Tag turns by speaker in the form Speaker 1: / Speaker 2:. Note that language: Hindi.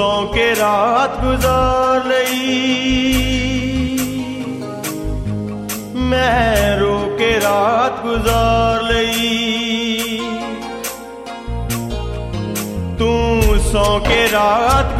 Speaker 1: सौ के रात गुजार लई, मैं रो के रात गुजार लई। तू सौ के रात